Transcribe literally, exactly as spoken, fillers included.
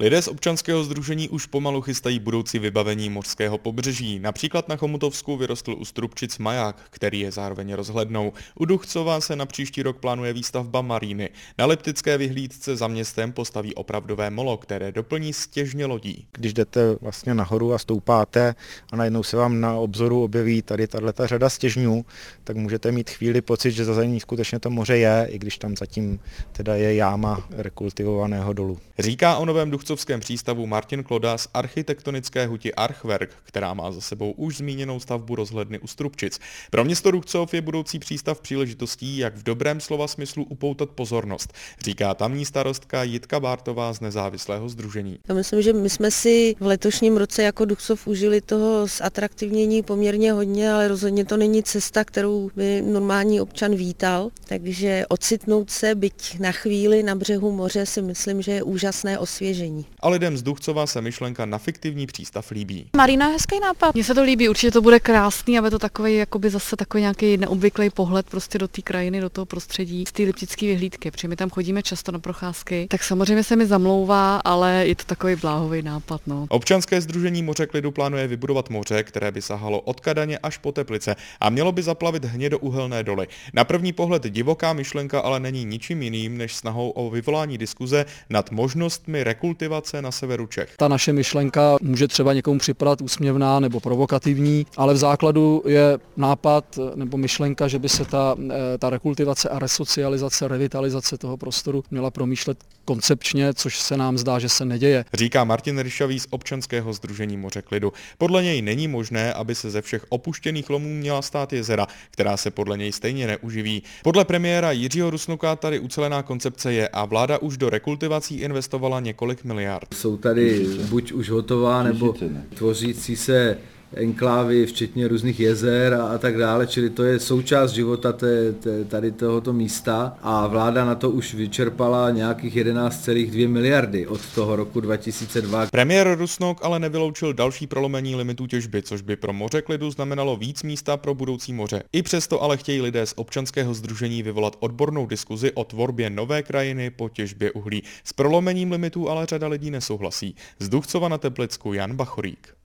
Lidé z občanského sdružení už pomalu chystají budoucí vybavení mořského pobřeží. Například na Chomutovsku vyrostl u Strupčic maják, který je zároveň rozhlednou. U Duchcova se na příští rok plánuje výstavba maríny. Na Liptické vyhlídce za městem postaví opravdové molo, které doplní stěžně lodí. Když jdete vlastně nahoru a stoupáte a najednou se vám na obzoru objeví tady tato řada stěžňů, tak můžete mít chvíli pocit, že za ní skutečně to moře je, i když tam zatím teda je jáma rekultivovaného dolu. Říká o novém duchcovském přístavu Martin Kloda z architektonické huti Archwerk, která má za sebou už zmíněnou stavbu rozhledny u Strupčic. Pro město Duchcov je budoucí přístav příležitostí, jak v dobrém slova smyslu upoutat pozornost, říká tamní starostka Jitka Bártová z nezávislého sdružení. Já myslím, že my jsme si v letošním roce jako Duchcov užili toho zatraktivnění poměrně hodně, ale rozhodně to není cesta, kterou by normální občan vítal, takže ocitnout se byť na chvíli na břehu moře si myslím, že je úžasné osvěžení. A lidem z Duchcova se myšlenka na fiktivní přístav líbí. Marína je hezký nápad. Mně se to líbí, určitě to bude krásný, aby to takový jakoby zase takový nějaký neobvyklý pohled prostě do té krajiny, do toho prostředí, z té Liptické vyhlídky, protože my tam chodíme často na procházky. Tak samozřejmě se mi zamlouvá, ale je to takový bláhový nápad, no. Občanské sdružení Moře klidu plánuje vybudovat moře, které by sahalo od Kadaně až po Teplice a mělo by zaplavit hnědouhelné doly. Na první pohled divoká myšlenka ale není ničím jiným než snahou o vyvolání diskuze nad možnostmi rekultivace na severu Čech. Ta naše myšlenka může třeba někomu připadat úsměvná nebo provokativní, ale v základu je nápad nebo myšlenka, že by se ta, ta rekultivace a resocializace, revitalizace toho prostoru měla promýšlet koncepčně, což se nám zdá, že se neděje. Říká Martin Ryšavý z občanského sdružení Moře klidu. Podle něj není možné, aby se ze všech opuštěných lomů měla stát jezera, která se podle něj stejně neuživí. Podle premiéra Jiřího Rusnoka tady ucelená koncepce je a vláda už do rekultivací investovala několik miliard. Jsou tady buď už hotová, nebo tvořící se enklávy, včetně různých jezer a, a tak dále, čili to je součást života té, té, tady tohoto místa a vláda na to už vyčerpala nějakých jedenáct celá dvě miliardy od toho roku dva tisíce dva. Premiér Rusnok ale nevyloučil další prolomení limitů těžby, což by pro Moře klidu znamenalo víc místa pro budoucí moře. I přesto ale chtějí lidé z občanského sdružení vyvolat odbornou diskuzi o tvorbě nové krajiny po těžbě uhlí. S prolomením limitů ale řada lidí nesouhlasí. Z Duchcova na Teplicku Jan Bachorík.